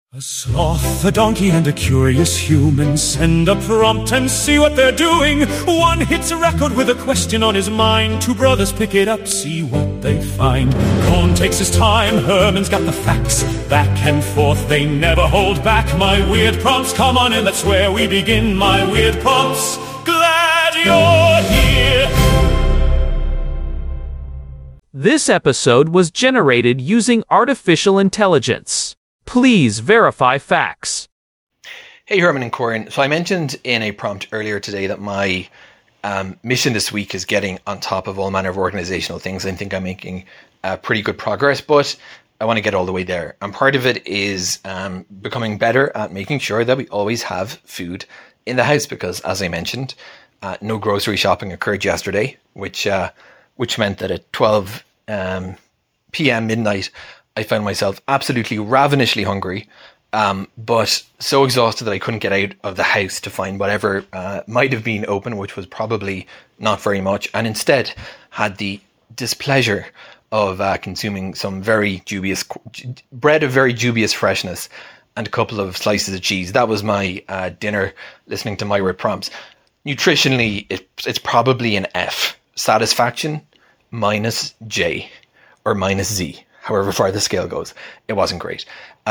A sloth, a donkey, and a curious human send a prompt and see what they're doing. One hits a record with a question on his mind. Two brothers pick it up, see what they find. Cohn takes his time, Herman's got the facts. Back and forth, they never hold back. My weird prompts, come on in, that's where we begin. My weird prompts, glad you're here. This episode was generated using artificial intelligence. Please verify facts. Hey, Herman and Corin. So I mentioned in a prompt earlier today that my mission this week is getting on top of all manner of organizational things. I think I'm making pretty good progress, but I want to get all the way there. And part of it is becoming better at making sure that we always have food in the house because, as I mentioned, no grocery shopping occurred yesterday, which meant that at 12 p.m. midnight, I found myself absolutely ravenously hungry, but so exhausted that I couldn't get out of the house to find whatever might have been open, which was probably not very much, and instead had the displeasure of consuming some very dubious bread of very dubious freshness and a couple of slices of cheese. That was my dinner, listening to my word prompts. Nutritionally, it's probably an F. Satisfaction, minus J or minus Z. However far the scale goes, it wasn't great.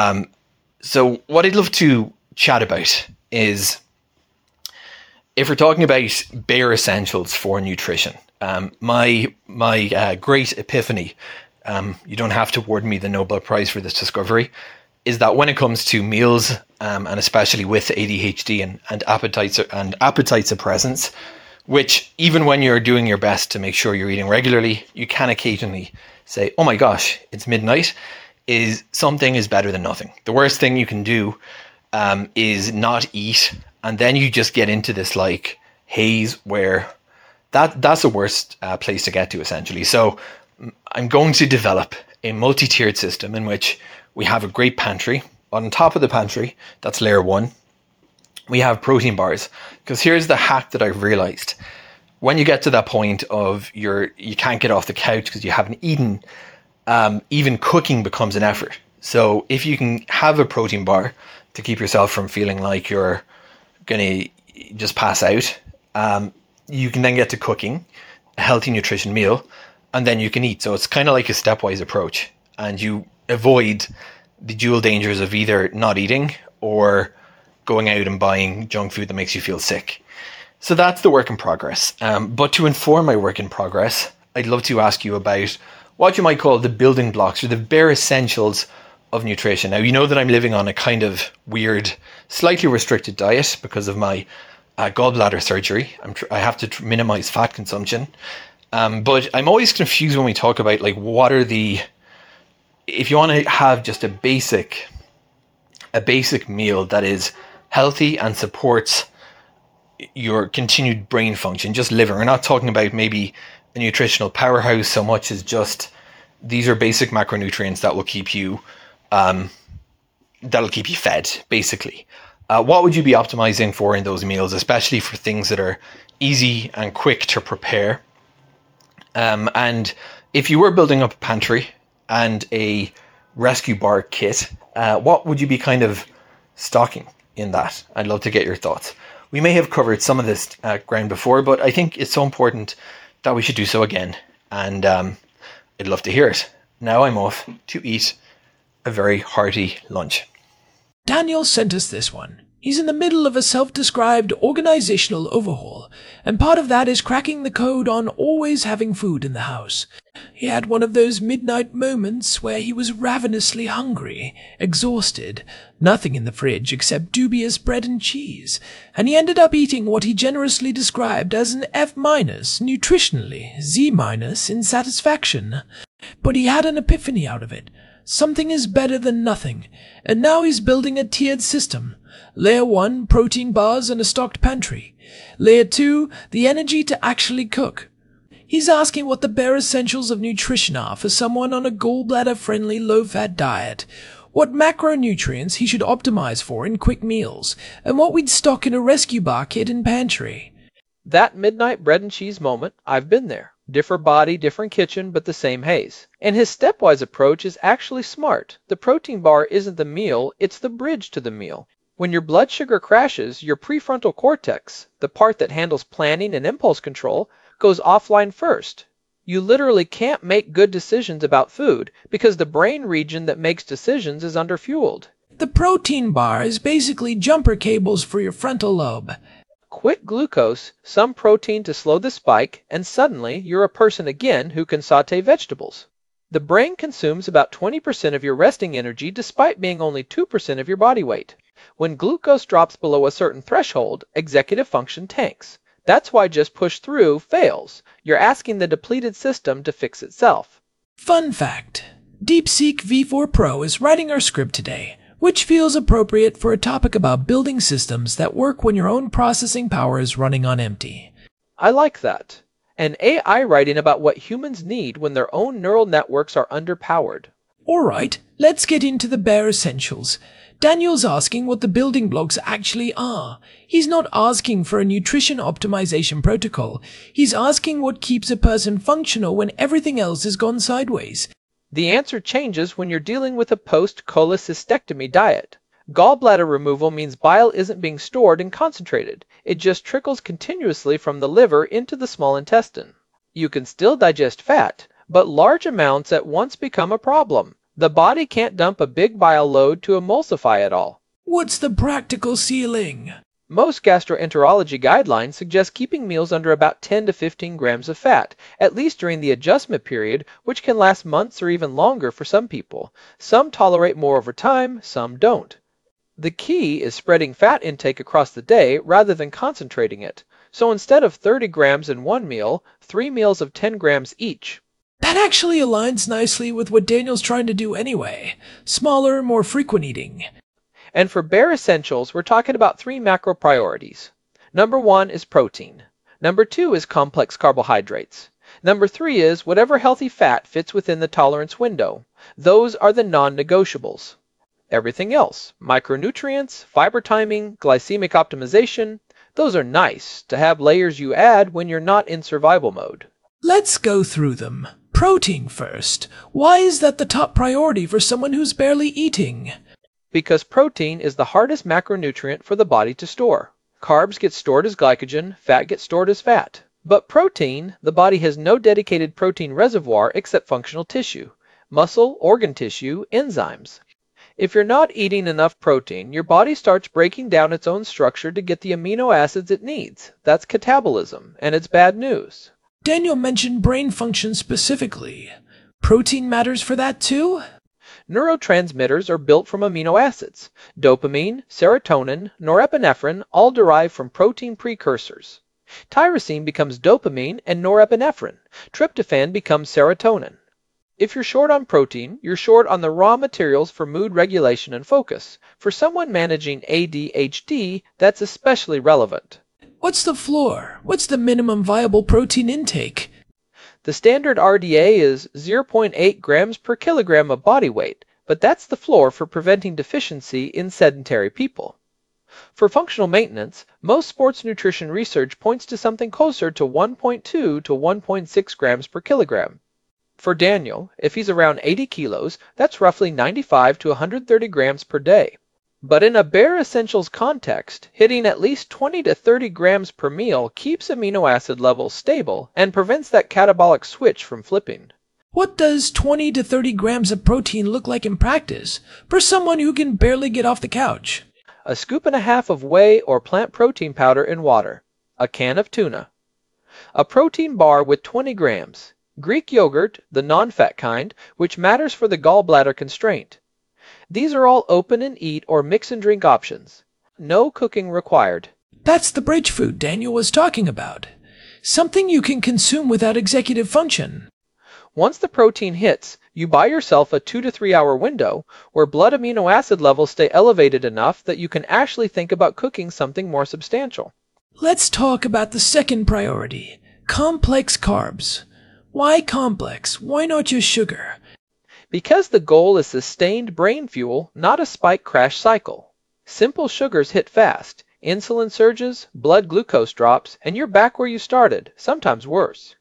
So what I'd love to chat about is, if we're talking about bare essentials for nutrition, my great epiphany, you don't have to award me the Nobel Prize for this discovery, is that when it comes to meals, and especially with ADHD and appetite suppressants, which even when you're doing your best to make sure you're eating regularly, you can occasionally say, oh my gosh, it's midnight, is something is better than nothing. The worst thing you can do is not eat, and then you just get into this like haze where that's the worst place to get to, essentially. So I'm going to develop a multi-tiered system in which we have a great pantry. On top of the pantry, that's layer one, we have protein bars. Because here's the hack that I've realized. When you get to that point of you can't get off the couch because you haven't eaten, even cooking becomes an effort. So if you can have a protein bar to keep yourself from feeling like you're going to just pass out, you can then get to cooking a healthy nutrition meal, and then you can eat. So it's kind of like a stepwise approach, and you avoid the dual dangers of either not eating or going out and buying junk food that makes you feel sick. So that's the work in progress. But to inform my work in progress, I'd love to ask you about what you might call the building blocks or the bare essentials of nutrition. Now, you know that I'm living on a kind of weird, slightly restricted diet because of my gallbladder surgery. I have to minimize fat consumption. But I'm always confused when we talk about like what are if you want to have just a basic meal that is healthy and supports your continued brain function, just living. We're not talking about maybe a nutritional powerhouse so much as just these are basic macronutrients that will keep you fed, basically. What would you be optimizing for in those meals, especially for things that are easy and quick to prepare? And if you were building up a pantry and a rescue bar kit, what would you be kind of stocking in that? I'd love to get your thoughts. We may have covered some of this ground before, but I think it's so important that we should do so again. And I'd love to hear it. Now I'm off to eat a very hearty lunch. Daniel sent us this one. He's in the middle of a self-described organizational overhaul, and part of that is cracking the code on always having food in the house. He had one of those midnight moments where he was ravenously hungry, exhausted, nothing in the fridge except dubious bread and cheese, and he ended up eating what he generously described as an F- nutritionally, Z- in satisfaction. But he had an epiphany out of it. Something is better than nothing, and now he's building a tiered system. Layer 1, protein bars and a stocked pantry. Layer 2, the energy to actually cook. He's asking what the bare essentials of nutrition are for someone on a gallbladder-friendly low-fat diet, what macronutrients he should optimize for in quick meals, and what we'd stock in a rescue bar kit and pantry. That midnight bread and cheese moment, I've been there. Different body, different kitchen, but the same haze. And his stepwise approach is actually smart. The protein bar isn't the meal, it's the bridge to the meal. When your blood sugar crashes, your prefrontal cortex, the part that handles planning and impulse control, goes offline first. You literally can't make good decisions about food because the brain region that makes decisions is underfueled. The protein bar is basically jumper cables for your frontal lobe. Quick glucose, some protein to slow the spike, and suddenly you're a person again who can saute vegetables. The brain consumes about 20% of your resting energy despite being only 2% of your body weight. When glucose drops below a certain threshold, executive function tanks. That's why just push through fails. You're asking the depleted system to fix itself. Fun fact: DeepSeek V4 Pro is writing our script today, which feels appropriate for a topic about building systems that work when your own processing power is running on empty. I like that. An AI writing about what humans need when their own neural networks are underpowered. Alright, let's get into the bare essentials. Daniel's asking what the building blocks actually are. He's not asking for a nutrition optimization protocol. He's asking what keeps a person functional when everything else has gone sideways. The answer changes when you're dealing with a post-cholecystectomy diet. Gallbladder removal means bile isn't being stored and concentrated. It just trickles continuously from the liver into the small intestine. You can still digest fat, but large amounts at once become a problem. The body can't dump a big bile load to emulsify it all. What's the practical ceiling? Most gastroenterology guidelines suggest keeping meals under about 10 to 15 grams of fat, at least during the adjustment period, which can last months or even longer for some people. Some tolerate more over time, some don't. The key is spreading fat intake across the day rather than concentrating it. So instead of 30 grams in one meal, 3 meals of 10 grams each. That actually aligns nicely with what Daniel's trying to do anyway. Smaller, more frequent eating. And for bare essentials, we're talking about 3 macro priorities. Number 1 is protein. Number 2 is complex carbohydrates. Number 3 is whatever healthy fat fits within the tolerance window. Those are the non-negotiables. Everything else, micronutrients, fiber timing, glycemic optimization, those are nice to have layers you add when you're not in survival mode. Let's go through them. Protein first. Why is that the top priority for someone who's barely eating? Because protein is the hardest macronutrient for the body to store. Carbs get stored as glycogen, fat gets stored as fat. But protein, the body has no dedicated protein reservoir except functional tissue, muscle, organ tissue, enzymes. If you're not eating enough protein, your body starts breaking down its own structure to get the amino acids it needs. That's catabolism, and it's bad news. Daniel mentioned brain function specifically. Protein matters for that too? Neurotransmitters are built from amino acids. Dopamine, serotonin, norepinephrine all derive from protein precursors. Tyrosine becomes dopamine and norepinephrine. Tryptophan becomes serotonin. If you're short on protein, you're short on the raw materials for mood regulation and focus. For someone managing ADHD, that's especially relevant. What's the floor? What's the minimum viable protein intake? The standard RDA is 0.8 grams per kilogram of body weight, but that's the floor for preventing deficiency in sedentary people. For functional maintenance, most sports nutrition research points to something closer to 1.2 to 1.6 grams per kilogram. For Daniel, if he's around 80 kilos, that's roughly 95 to 130 grams per day. But in a bare essentials context, hitting at least 20 to 30 grams per meal keeps amino acid levels stable and prevents that catabolic switch from flipping. What does 20 to 30 grams of protein look like in practice for someone who can barely get off the couch? A scoop and a half of whey or plant protein powder in water. A can of tuna. A protein bar with 20 grams. Greek yogurt, the non-fat kind, which matters for the gallbladder constraint. These are all open and eat or mix and drink options. No cooking required. That's the bridge food Daniel was talking about. Something you can consume without executive function. Once the protein hits, you buy yourself a 2 to 3 hour window where blood amino acid levels stay elevated enough that you can actually think about cooking something more substantial. Let's talk about the second priority, complex carbs. Why complex? Why not just sugar? Because the goal is sustained brain fuel, not a spike crash cycle. Simple sugars hit fast. Insulin surges, blood glucose drops, and you're back where you started, sometimes worse.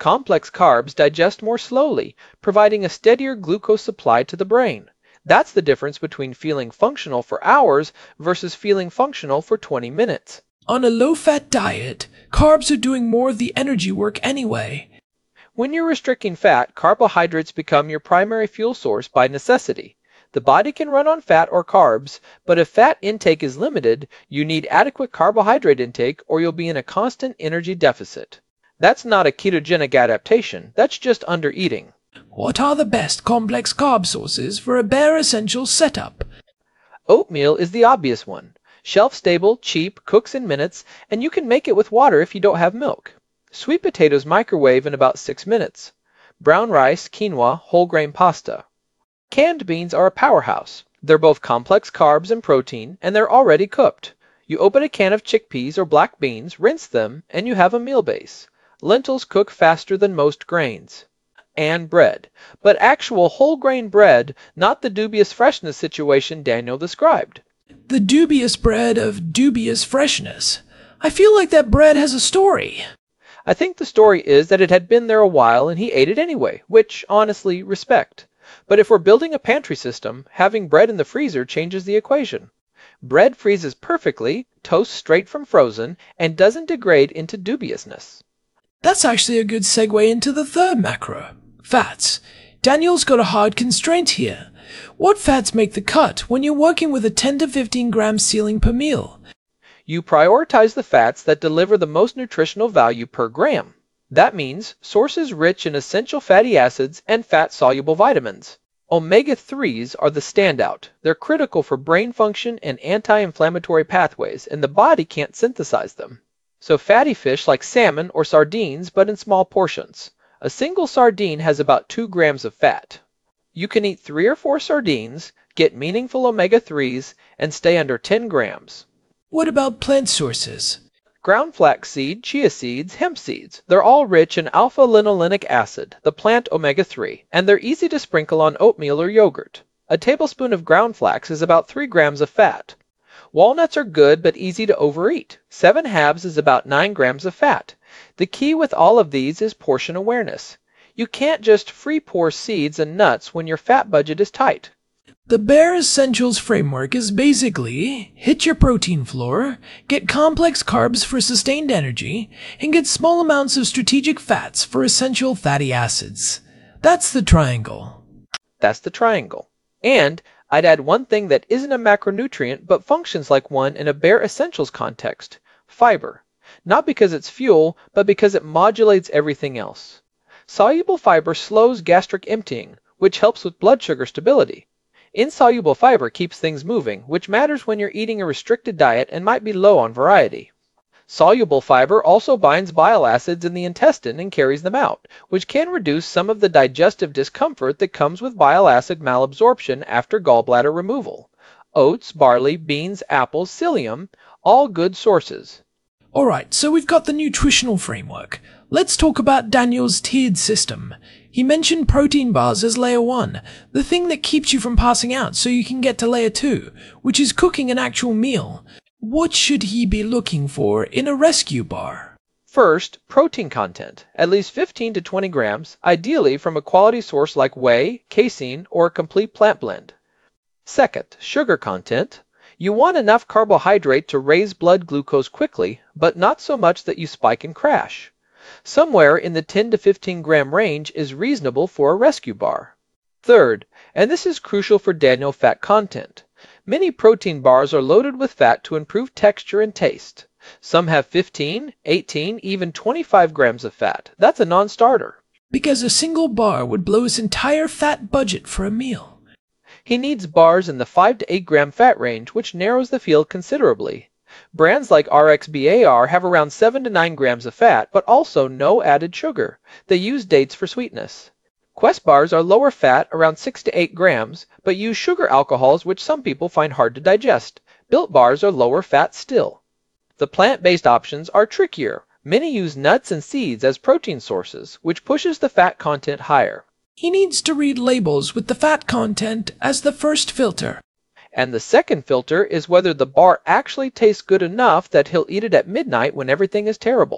Complex carbs digest more slowly, providing a steadier glucose supply to the brain. That's the difference between feeling functional for hours versus feeling functional for 20 minutes. On a low-fat diet, carbs are doing more of the energy work anyway. When you're restricting fat, carbohydrates become your primary fuel source by necessity. The body can run on fat or carbs, but if fat intake is limited, you need adequate carbohydrate intake or you'll be in a constant energy deficit. That's not a ketogenic adaptation, that's just undereating. What are the best complex carb sources for a bare essentials setup? Oatmeal is the obvious one. Shelf-stable, cheap, cooks in minutes, and you can make it with water if you don't have milk. Sweet potatoes microwave in about 6 minutes. Brown rice, quinoa, whole grain pasta. Canned beans are a powerhouse. They're both complex carbs and protein, and they're already cooked. You open a can of chickpeas or black beans, rinse them, and you have a meal base. Lentils cook faster than most grains. And bread. But actual whole grain bread, not the dubious freshness situation Daniel described. The dubious bread of dubious freshness. I feel like that bread has a story. I think the story is that it had been there a while and he ate it anyway, which, honestly, respect. But if we're building a pantry system, having bread in the freezer changes the equation. Bread freezes perfectly, toasts straight from frozen, and doesn't degrade into dubiousness. That's actually a good segue into the third macro. Fats. Daniel's got a hard constraint here. What fats make the cut when you're working with a 10 to 15 gram ceiling per meal? You prioritize the fats that deliver the most nutritional value per gram. That means sources rich in essential fatty acids and fat-soluble vitamins. Omega-3s are the standout. They're critical for brain function and anti-inflammatory pathways, and the body can't synthesize them. So fatty fish like salmon or sardines, but in small portions. A single sardine has about 2 grams of fat. You can eat 3 or 4 sardines, get meaningful omega-3s, and stay under 10 grams. What about plant sources? Ground flaxseed, chia seeds, hemp seeds. They're all rich in alpha-linolenic acid, the plant omega-3, and they're easy to sprinkle on oatmeal or yogurt. A tablespoon of ground flax is about 3 grams of fat. Walnuts are good but easy to overeat. 7 halves is about 9 grams of fat. The key with all of these is portion awareness. You can't just free pour seeds and nuts when your fat budget is tight. The Bare Essentials framework is basically hit your protein floor, get complex carbs for sustained energy, and get small amounts of strategic fats for essential fatty acids. That's the triangle. That's the triangle. And I'd add one thing that isn't a macronutrient but functions like one in a Bare Essentials context: fiber. Not because it's fuel, but because it modulates everything else. Soluble fiber slows gastric emptying, which helps with blood sugar stability. Insoluble fiber keeps things moving, which matters when you're eating a restricted diet and might be low on variety. Soluble fiber also binds bile acids in the intestine and carries them out, which can reduce some of the digestive discomfort that comes with bile acid malabsorption after gallbladder removal. Oats, barley, beans, apples, psyllium, all good sources. Alright, so we've got the nutritional framework. Let's talk about Daniel's tiered system. He mentioned protein bars as layer 1, the thing that keeps you from passing out so you can get to layer 2, which is cooking an actual meal. What should he be looking for in a rescue bar? First, protein content, at least 15 to 20 grams, ideally from a quality source like whey, casein, or a complete plant blend. Second, sugar content. You want enough carbohydrate to raise blood glucose quickly, but not so much that you spike and crash. Somewhere in the 10 to 15 gram range is reasonable for a rescue bar. Third, and this is crucial for Daniel, fat content. Many protein bars are loaded with fat to improve texture and taste. Some have 15, 18, even 25 grams of fat. That's a non-starter. Because a single bar would blow his entire fat budget for a meal. He needs bars in the 5 to 8 gram fat range, which narrows the field considerably. Brands like RXBAR have around 7 to 9 grams of fat, but also no added sugar. They use dates for sweetness. Quest bars are lower fat, around 6 to 8 grams, but use sugar alcohols which some people find hard to digest. Built bars are lower fat still. The plant-based options are trickier. Many use nuts and seeds as protein sources, which pushes the fat content higher. He needs to read labels with the fat content as the first filter. And the second filter is whether the bar actually tastes good enough that he'll eat it at midnight when everything is terrible.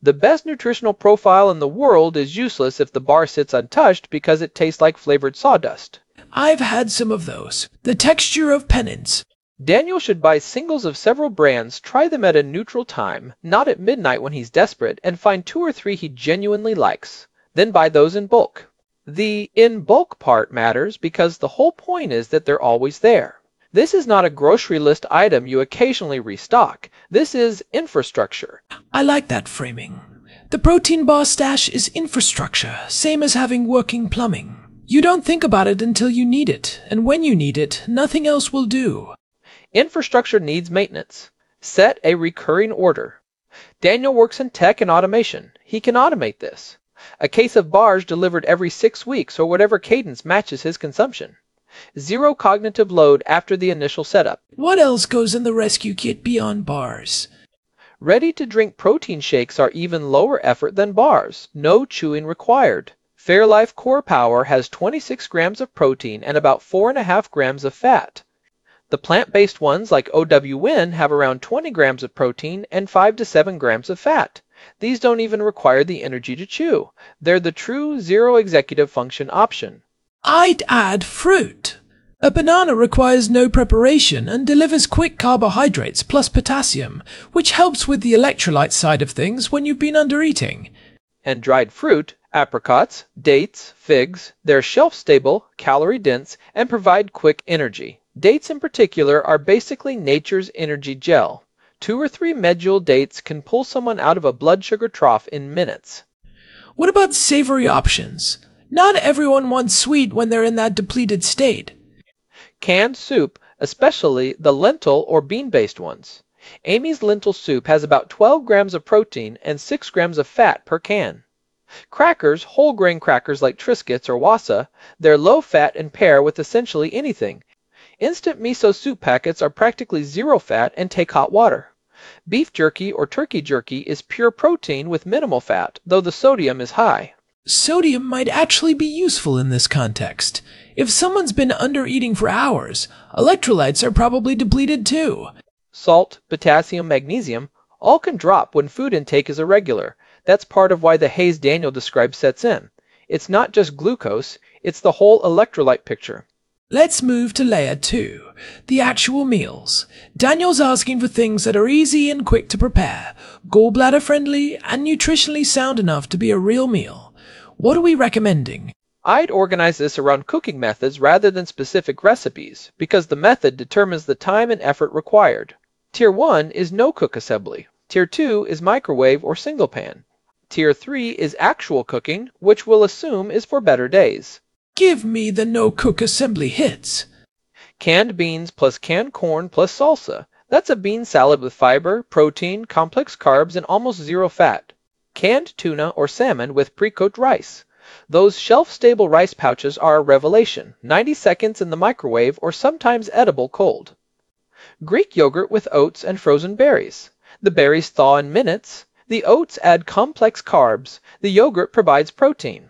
The best nutritional profile in the world is useless if the bar sits untouched because it tastes like flavored sawdust. I've had some of those. The texture of penance. Daniel should buy singles of several brands, try them at a neutral time, not at midnight when he's desperate, and find 2 or 3 he genuinely likes. Then buy those in bulk. The in bulk part matters because the whole point is that they're always there. This is not a grocery list item you occasionally restock. This is infrastructure. I like that framing. The protein bar stash is infrastructure, same as having working plumbing. You don't think about it until you need it, and when you need it, nothing else will do. Infrastructure needs maintenance. Set a recurring order. Daniel works in tech and automation. He can automate this. A case of bars delivered every 6 weeks or whatever cadence matches his consumption. Zero cognitive load after the initial setup. What else goes in the rescue kit beyond bars? Ready-to-drink protein shakes are even lower effort than bars. No chewing required. Fairlife Core Power has 26 grams of protein and about 4.5 grams of fat. The plant-based ones like OWN have around 20 grams of protein and 5 to 7 grams of fat. These don't even require the energy to chew. They're the true zero executive function option. I'd add fruit. A banana requires no preparation and delivers quick carbohydrates plus potassium, which helps with the electrolyte side of things when you've been undereating. And dried fruit, apricots, dates, figs, they're shelf-stable, calorie-dense, and provide quick energy. Dates in particular are basically nature's energy gel. 2 or 3 medjool dates can pull someone out of a blood sugar trough in minutes. What about savory options? Not everyone wants sweet when they're in that depleted state. Canned soup, especially the lentil or bean-based ones. Amy's lentil soup has about 12 grams of protein and 6 grams of fat per can. Crackers, whole grain crackers like Triscuits or Wassa, they're low fat and pair with essentially anything. Instant miso soup packets are practically zero fat and take hot water. Beef jerky or turkey jerky is pure protein with minimal fat, though the sodium is high. Sodium might actually be useful in this context. If someone's been under-eating for hours, electrolytes are probably depleted too. Salt, potassium, magnesium, all can drop when food intake is irregular. That's part of why the haze Daniel described sets in. It's not just glucose, it's the whole electrolyte picture. Let's move to layer 2, the actual meals. Daniel's asking for things that are easy and quick to prepare, gallbladder friendly, and nutritionally sound enough to be a real meal. What are we recommending? I'd organize this around cooking methods rather than specific recipes, because the method determines the time and effort required. Tier 1 is no-cook assembly. Tier 2 is microwave or single pan. Tier 3 is actual cooking, which we'll assume is for better days. Give me the no-cook assembly hits. Canned beans plus canned corn plus salsa. That's a bean salad with fiber, protein, complex carbs, and almost zero fat. Canned tuna or salmon with pre-cooked rice. Those shelf-stable rice pouches are a revelation, 90 seconds in the microwave or sometimes edible cold. Greek yogurt with oats and frozen berries. The berries thaw in minutes. The oats add complex carbs. The yogurt provides protein.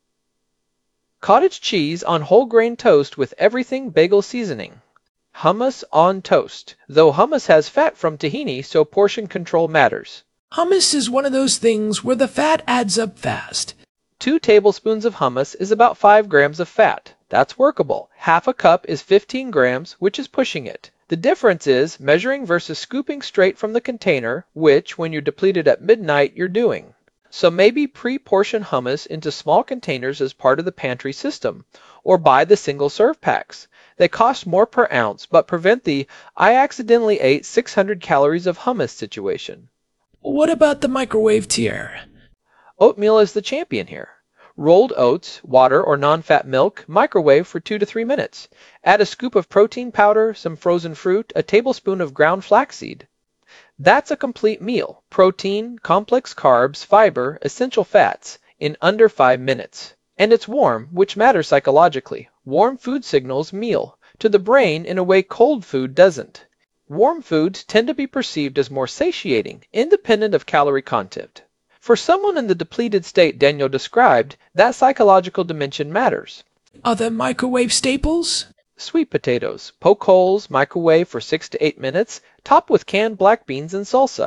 Cottage cheese on whole grain toast with everything bagel seasoning. Hummus on toast, though hummus has fat from tahini, so portion control matters. Hummus is one of those things where the fat adds up fast. 2 tablespoons of hummus is about 5 grams of fat. That's workable. Half a cup is 15 grams, which is pushing it. The difference is measuring versus scooping straight from the container, which, when you're depleted at midnight, you're doing. So maybe pre-portion hummus into small containers as part of the pantry system, or buy the single-serve packs. They cost more per ounce, but prevent the "I accidentally ate 600 calories of hummus" situation. What about the microwave tier? Oatmeal is the champion here. Rolled oats, water or non-fat milk, microwave for 2 to 3 minutes. Add a scoop of protein powder, some frozen fruit, a tablespoon of ground flaxseed. That's a complete meal. Protein, complex carbs, fiber, essential fats in under 5 minutes. And it's warm, which matters psychologically. Warm food signals meal to the brain in a way cold food doesn't. Warm foods tend to be perceived as more satiating, independent of calorie content. For someone in the depleted state Daniel described, that psychological dimension matters. Other microwave staples? Sweet potatoes. Poke holes, microwave for 6 to 8 minutes, top with canned black beans and salsa.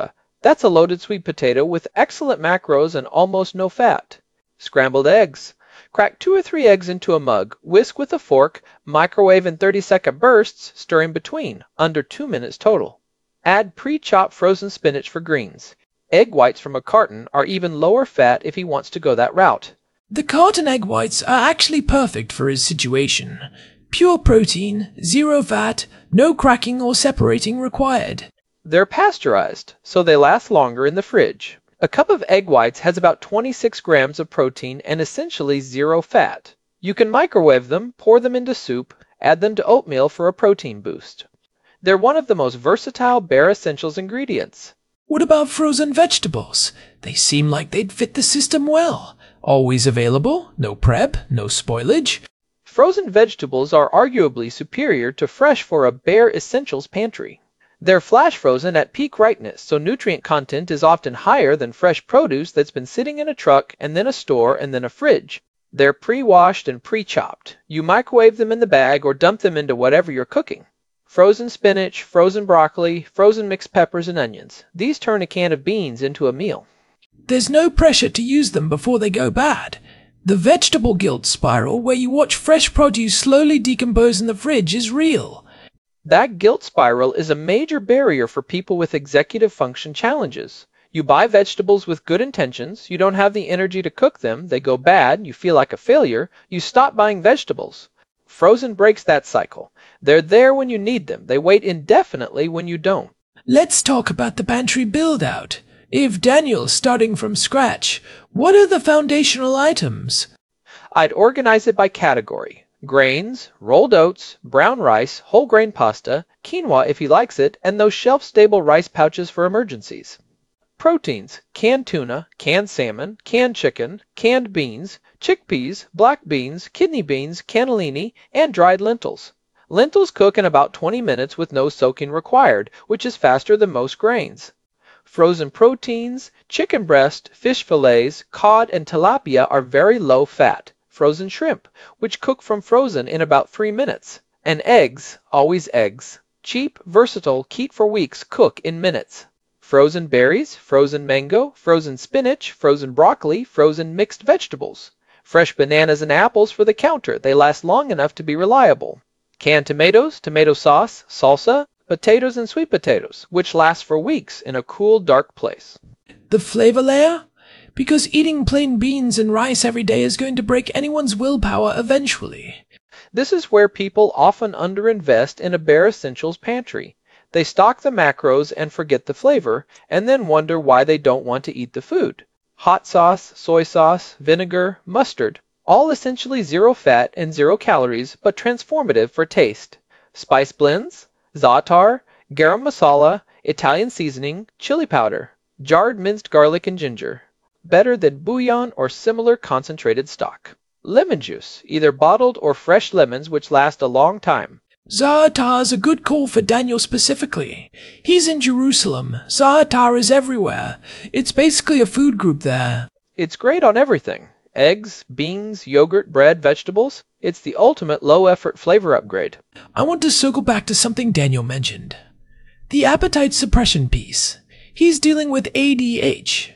That's a loaded sweet potato with excellent macros and almost no fat. Scrambled eggs. Crack 2 or 3 eggs into a mug, whisk with a fork, microwave in 30-second bursts, stirring between, under 2 minutes total. Add pre-chopped frozen spinach for greens. Egg whites from a carton are even lower fat if he wants to go that route. The carton egg whites are actually perfect for his situation. Pure protein, zero fat, no cracking or separating required. They're pasteurized, so they last longer in the fridge. A cup of egg whites has about 26 grams of protein and essentially zero fat. You can microwave them, pour them into soup, add them to oatmeal for a protein boost. They're one of the most versatile Bare Essentials ingredients. What about frozen vegetables? They seem like they'd fit the system well. Always available, no prep, no spoilage. Frozen vegetables are arguably superior to fresh for a Bare Essentials pantry. They're flash frozen at peak ripeness, so nutrient content is often higher than fresh produce that's been sitting in a truck and then a store and then a fridge. They're pre-washed and pre-chopped. You microwave them in the bag or dump them into whatever you're cooking. Frozen spinach, frozen broccoli, frozen mixed peppers and onions. These turn a can of beans into a meal. There's no pressure to use them before they go bad. The vegetable guilt spiral where you watch fresh produce slowly decompose in the fridge is real. That guilt spiral is a major barrier for people with executive function challenges. You buy vegetables with good intentions, you don't have the energy to cook them, they go bad, you feel like a failure, you stop buying vegetables. Frozen breaks that cycle. They're there when you need them, they wait indefinitely when you don't. Let's talk about the pantry build-out. If Daniel's starting from scratch, what are the foundational items? I'd organize it by category. Grains, rolled oats, brown rice, whole grain pasta, quinoa if he likes it, and those shelf-stable rice pouches for emergencies. Proteins, canned tuna, canned salmon, canned chicken, canned beans, chickpeas, black beans, kidney beans, cannellini, and dried lentils. Lentils cook in about 20 minutes with no soaking required, which is faster than most grains. Frozen proteins, chicken breast, fish fillets, cod, and tilapia are very low fat. Frozen shrimp, which cook from frozen in about 3 minutes. And eggs, always eggs. Cheap, versatile, keep for weeks, cook in minutes. Frozen berries, frozen mango, frozen spinach, frozen broccoli, frozen mixed vegetables. Fresh bananas and apples for the counter, they last long enough to be reliable. Canned tomatoes, tomato sauce, salsa, potatoes and sweet potatoes, which last for weeks in a cool, dark place. The flavor layer? Because eating plain beans and rice every day is going to break anyone's willpower eventually. This is where people often underinvest in a Bare Essentials pantry. They stock the macros and forget the flavor, and then wonder why they don't want to eat the food. Hot sauce, soy sauce, vinegar, mustard, all essentially zero fat and 0 calories, but transformative for taste. Spice blends, za'atar, garam masala, Italian seasoning, chili powder, jarred minced garlic and ginger. Better than bouillon or similar concentrated stock. Lemon juice, either bottled or fresh lemons which last a long time. Za'atar's a good call for Daniel specifically. He's in Jerusalem. Za'atar is everywhere. It's basically a food group there. It's great on everything. Eggs, beans, yogurt, bread, vegetables. It's the ultimate low-effort flavor upgrade. I want to circle back to something Daniel mentioned. The appetite suppression piece. He's dealing with ADH.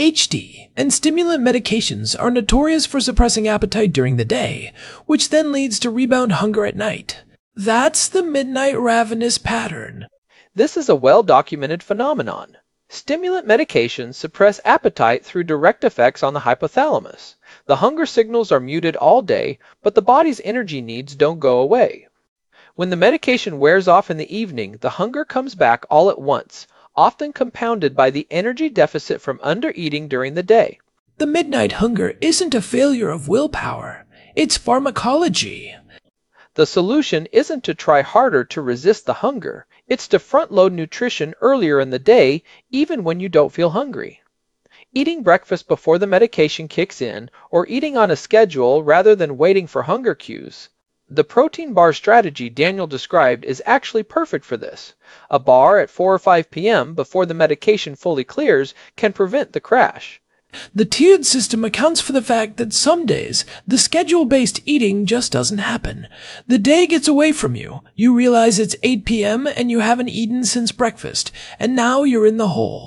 HD and stimulant medications are notorious for suppressing appetite during the day, which then leads to rebound hunger at night. That's the midnight ravenous pattern. This is a well-documented phenomenon. Stimulant medications suppress appetite through direct effects on the hypothalamus. The hunger signals are muted all day, but the body's energy needs don't go away. When the medication wears off in the evening, the hunger comes back all at once, often compounded by the energy deficit from undereating during the day. The midnight hunger isn't a failure of willpower. It's pharmacology. The solution isn't to try harder to resist the hunger. It's to front-load nutrition earlier in the day, even when you don't feel hungry. Eating breakfast before the medication kicks in, or eating on a schedule rather than waiting for hunger cues. The protein bar strategy Daniel described is actually perfect for this. A bar at 4 or 5 p.m. before the medication fully clears can prevent the crash. The tiered system accounts for the fact that some days the schedule-based eating just doesn't happen. The day gets away from you. You realize it's 8 p.m. and you haven't eaten since breakfast, and now you're in the hole.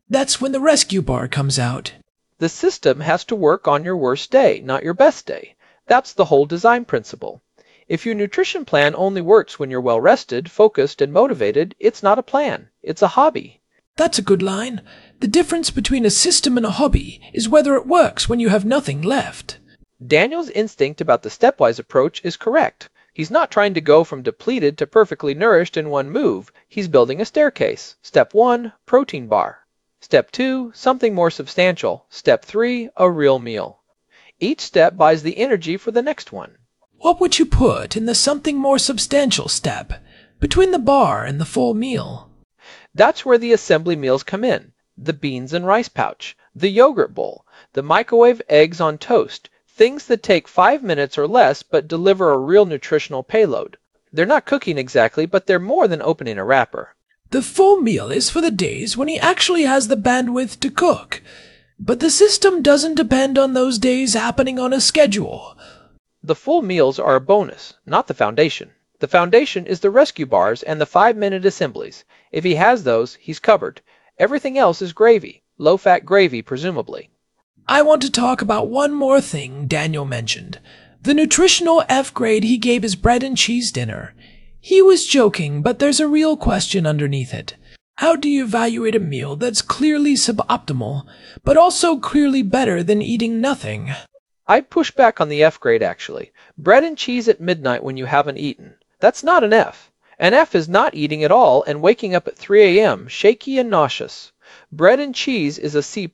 That's when the rescue bar comes out. The system has to work on your worst day, not your best day. That's the whole design principle. If your nutrition plan only works when you're well rested, focused, and motivated, it's not a plan. It's a hobby. That's a good line. The difference between a system and a hobby is whether it works when you have nothing left. Daniel's instinct about the stepwise approach is correct. He's not trying to go from depleted to perfectly nourished in one move. He's building a staircase. Step 1, protein bar. Step 2, something more substantial. Step 3, a real meal. Each step buys the energy for the next one. What would you put in the something more substantial step, between the bar and the full meal? That's where the assembly meals come in. The beans and rice pouch, the yogurt bowl, the microwave eggs on toast, things that take 5 minutes or less but deliver a real nutritional payload. They're not cooking exactly, but they're more than opening a wrapper. The full meal is for the days when he actually has the bandwidth to cook. But the system doesn't depend on those days happening on a schedule. The full meals are a bonus, not the foundation. The foundation is the rescue bars and the 5-minute assemblies. If he has those, he's covered. Everything else is gravy, low-fat gravy presumably. I want to talk about one more thing Daniel mentioned. The nutritional F grade he gave his bread and cheese dinner. He was joking, but there's a real question underneath it. How do you evaluate a meal that's clearly suboptimal, but also clearly better than eating nothing? I'd push back on the F grade actually. Bread and cheese at midnight when you haven't eaten. That's not an F. An F is not eating at all and waking up at 3 a.m., shaky and nauseous. Bread and cheese is a C+.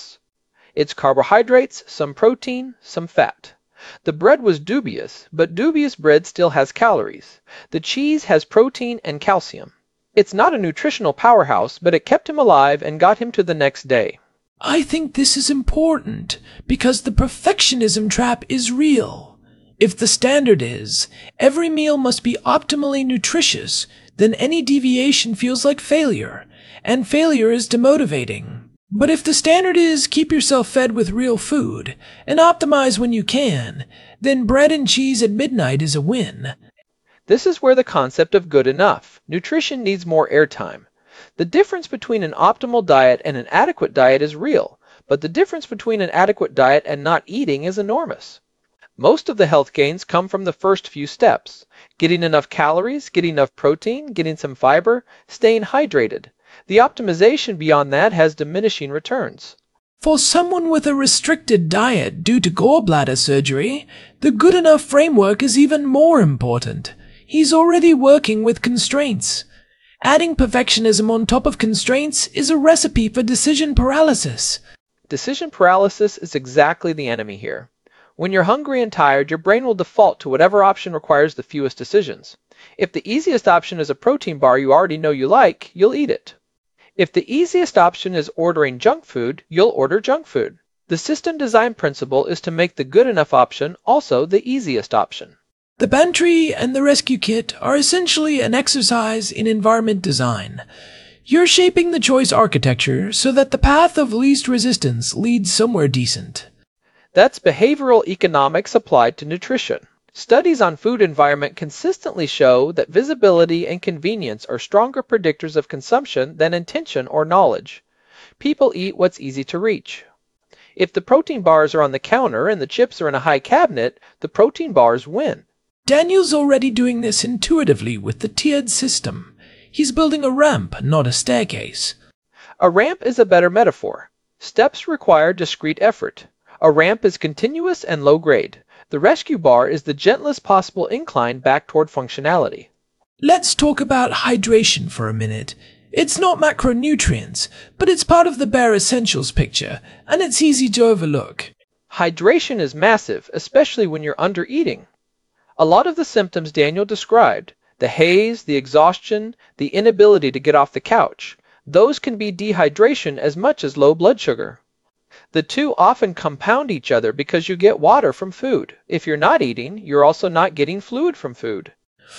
It's carbohydrates, some protein, some fat. The bread was dubious, but dubious bread still has calories. The cheese has protein and calcium. It's not a nutritional powerhouse, but it kept him alive and got him to the next day. I think this is important, because the perfectionism trap is real. If the standard is, every meal must be optimally nutritious, then any deviation feels like failure, and failure is demotivating. But if the standard is keep yourself fed with real food, and optimize when you can, then bread and cheese at midnight is a win. This is where the concept of good enough. Nutrition needs more airtime. The difference between an optimal diet and an adequate diet is real, but the difference between an adequate diet and not eating is enormous. Most of the health gains come from the first few steps. Getting enough calories, getting enough protein, getting some fiber, staying hydrated. The optimization beyond that has diminishing returns. For someone with a restricted diet due to gallbladder surgery, the good enough framework is even more important. He's already working with constraints. Adding perfectionism on top of constraints is a recipe for decision paralysis. Decision paralysis is exactly the enemy here. When you're hungry and tired, your brain will default to whatever option requires the fewest decisions. If the easiest option is a protein bar you already know you like, you'll eat it. If the easiest option is ordering junk food, you'll order junk food. The system design principle is to make the good enough option also the easiest option. The pantry and the rescue kit are essentially an exercise in environment design. You're shaping the choice architecture so that the path of least resistance leads somewhere decent. That's behavioral economics applied to nutrition. Studies on food environment consistently show that visibility and convenience are stronger predictors of consumption than intention or knowledge. People eat what's easy to reach. If the protein bars are on the counter and the chips are in a high cabinet, the protein bars win. Daniel's already doing this intuitively with the tiered system. He's building a ramp, not a staircase. A ramp is a better metaphor. Steps require discrete effort. A ramp is continuous and low grade. The rescue bar is the gentlest possible incline back toward functionality. Let's talk about hydration for a minute. It's not macronutrients, but it's part of the bare essentials picture, and it's easy to overlook. Hydration is massive, especially when you're under-eating. A lot of the symptoms Daniel described, the haze, the exhaustion, the inability to get off the couch, those can be dehydration as much as low blood sugar. The two often compound each other because you get water from food. If you're not eating, you're also not getting fluid from food.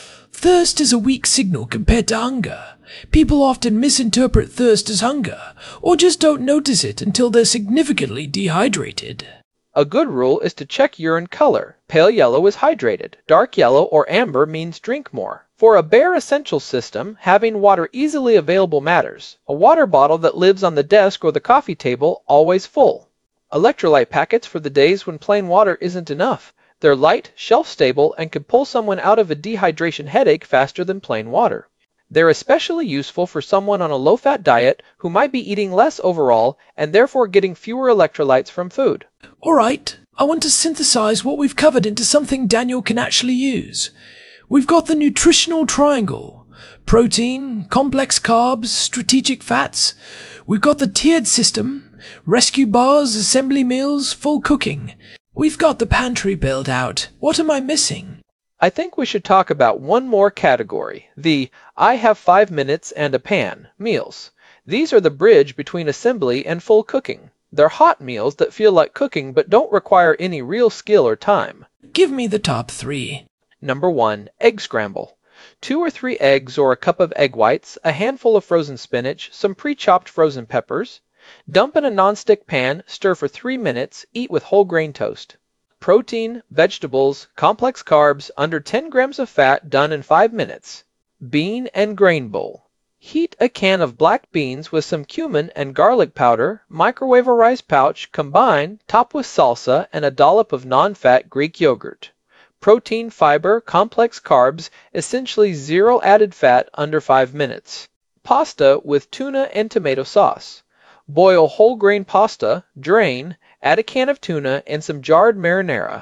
Thirst is a weak signal compared to hunger. People often misinterpret thirst as hunger, or just don't notice it until they're significantly dehydrated. A good rule is to check urine color. Pale yellow is hydrated. Dark yellow or amber means drink more. For a bare essentials system, having water easily available matters. A water bottle that lives on the desk or the coffee table, always full. Electrolyte packets for the days when plain water isn't enough. They're light, shelf-stable, and can pull someone out of a dehydration headache faster than plain water. They're especially useful for someone on a low-fat diet who might be eating less overall and therefore getting fewer electrolytes from food. All right, I want to synthesize what we've covered into something Daniel can actually use. We've got the nutritional triangle: protein, complex carbs, strategic fats. We've got the tiered system: rescue bars, assembly meals, full cooking. We've got the pantry built out. What am I missing? I think we should talk about one more category, the I have 5 minutes and a pan meals. These are the bridge between assembly and full cooking. They're hot meals that feel like cooking but don't require any real skill or time. Give me the top 3. Number 1, egg scramble. 2 or 3 eggs or a cup of egg whites, a handful of frozen spinach, some pre-chopped frozen peppers. Dump in a non-stick pan, stir for 3 minutes, eat with whole grain toast. Protein, vegetables, complex carbs, under 10 grams of fat, done in 5 minutes. Bean and grain bowl. Heat a can of black beans with some cumin and garlic powder, microwave a rice pouch, combine, top with salsa and a dollop of non-fat Greek yogurt. Protein, fiber, complex carbs, essentially zero added fat, under 5 minutes. Pasta with tuna and tomato sauce. Boil whole grain pasta, drain, add a can of tuna and some jarred marinara.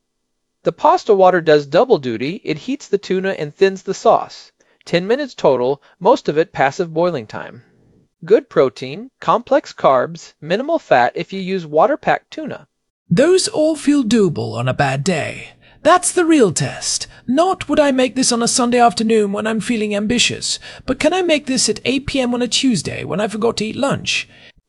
The pasta water does double duty. It heats the tuna and thins the sauce. 10 minutes total, most of it passive boiling time. Good protein, complex carbs, minimal fat if you use water-packed tuna. Those all feel doable on a bad day. That's the real test. Not would I make this on a Sunday afternoon when I'm feeling ambitious, but can I make this at 8 p.m. on a Tuesday when I forgot to eat lunch?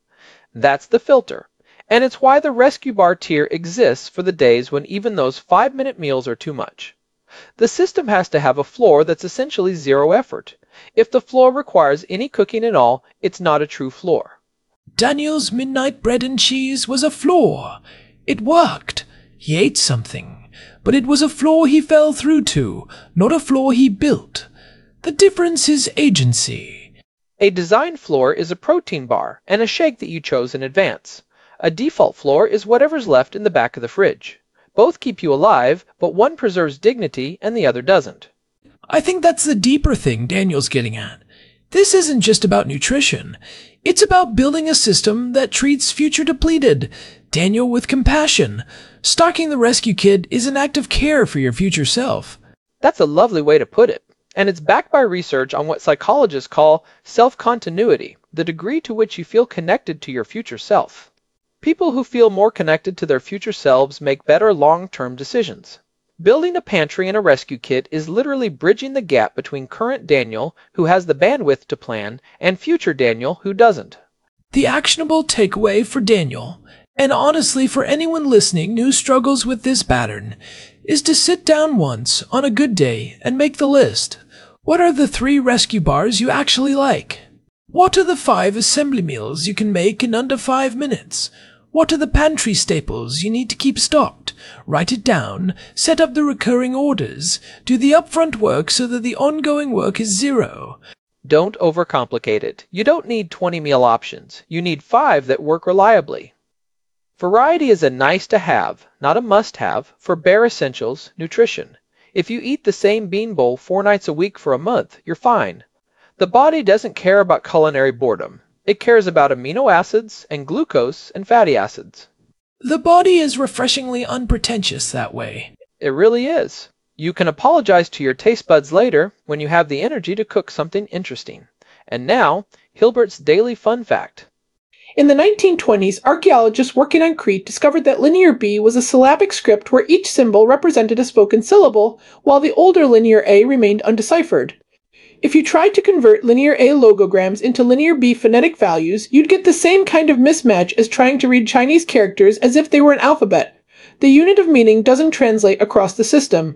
That's the filter. And it's why the Rescue Bar tier exists for the days when even those 5-minute meals are too much. The system has to have a floor that's essentially zero effort. If the floor requires any cooking at all, it's not a true floor. Daniel's midnight bread and cheese was a floor. It worked. He ate something. But it was a floor he fell through to, not a floor he built. The difference is agency. A design floor is a protein bar and a shake that you chose in advance. A default floor is whatever's left in the back of the fridge. Both keep you alive, but one preserves dignity and the other doesn't. I think that's the deeper thing Daniel's getting at. This isn't just about nutrition. It's about building a system that treats future depleted Daniel with compassion. Stocking the rescue kit is an act of care for your future self. That's a lovely way to put it. And it's backed by research on what psychologists call self-continuity, the degree to which you feel connected to your future self. People who feel more connected to their future selves make better long-term decisions. Building a pantry and a rescue kit is literally bridging the gap between current Daniel, who has the bandwidth to plan, and future Daniel, who doesn't. The actionable takeaway for Daniel, and honestly for anyone listening who struggles with this pattern, is to sit down once on a good day and make the list. What are the 3 rescue bars you actually like? What are the 5 assembly meals you can make in under 5 minutes? What are the pantry staples you need to keep stocked? Write it down, set up the recurring orders, do the upfront work so that the ongoing work is 0. Don't overcomplicate it. You don't need 20 meal options. You need 5 that work reliably. Variety is a nice to have, not a must have, for bare essentials, nutrition. If you eat the same bean bowl 4 nights a week for a month, you're fine. The body doesn't care about culinary boredom. It cares about amino acids and glucose and fatty acids. The body is refreshingly unpretentious that way. It really is. You can apologize to your taste buds later when you have the energy to cook something interesting. And now, Hilbert's Daily Fun Fact. In the 1920s, archaeologists working on Crete discovered that Linear B was a syllabic script where each symbol represented a spoken syllable, while the older Linear A remained undeciphered. If you tried to convert Linear A logograms into Linear B phonetic values, you'd get the same kind of mismatch as trying to read Chinese characters as if they were an alphabet. The unit of meaning doesn't translate across the system.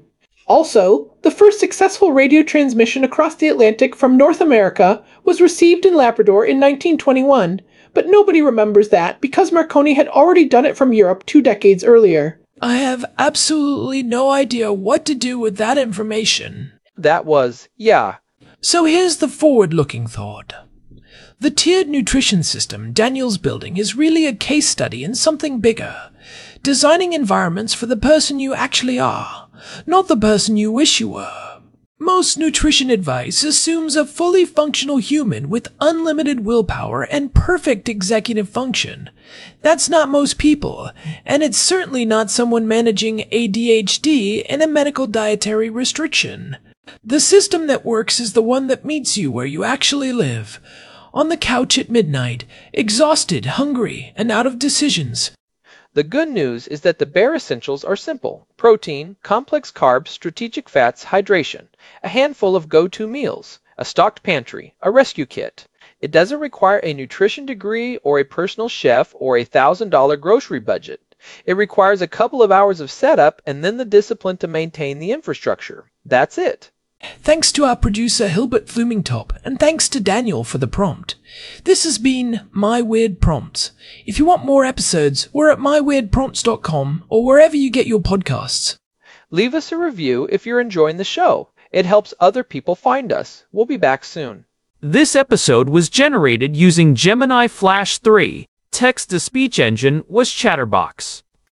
Also, the first successful radio transmission across the Atlantic from North America was received in Labrador in 1921, but nobody remembers that because Marconi had already done it from Europe 2 decades earlier. I have absolutely no idea what to do with that information. That was, yeah. So here's the forward-looking thought. The tiered nutrition system Daniel's building is really a case study in something bigger. Designing environments for the person you actually are, not the person you wish you were. Most nutrition advice assumes a fully functional human with unlimited willpower and perfect executive function. That's not most people, and it's certainly not someone managing ADHD and a medical dietary restriction. The system that works is the one that meets you where you actually live. On the couch at midnight, exhausted, hungry, and out of decisions. The good news is that the bare essentials are simple. Protein, complex carbs, strategic fats, hydration, a handful of go-to meals, a stocked pantry, a rescue kit. It doesn't require a nutrition degree or a personal chef or a $1,000 grocery budget. It requires a couple of hours of setup and then the discipline to maintain the infrastructure. That's it. Thanks to our producer Hilbert Flumingtop, and thanks to Daniel for the prompt. This has been My Weird Prompts. If you want more episodes, we're at myweirdprompts.com or wherever you get your podcasts. Leave us a review if you're enjoying the show. It helps other people find us. We'll be back soon. This episode was generated using Gemini Flash 3. Text-to-speech engine was Chatterbox.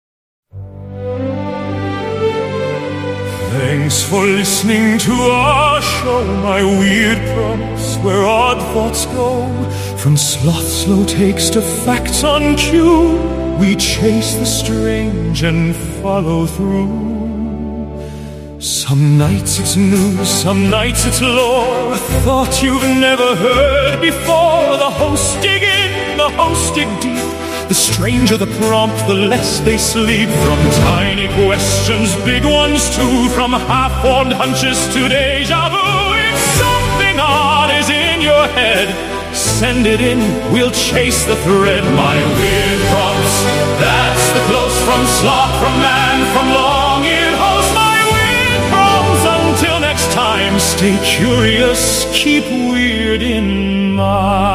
Thanks for listening to our show, My Weird Prompts, where odd thoughts go. From sloth slow takes to facts on cue, we chase the strange and follow through. Some nights it's news, some nights it's lore, a thought you've never heard before. The hosts dig in, the hosts dig deep. The stranger the prompt, the less they sleep. From tiny questions, big ones too. From half-formed hunches to deja vu. If something odd is in your head, send it in, we'll chase the thread. My weird prompts, that's the close from sloth, from man, from long-eared host. My weird prompts, until next time, stay curious, keep weird in mind.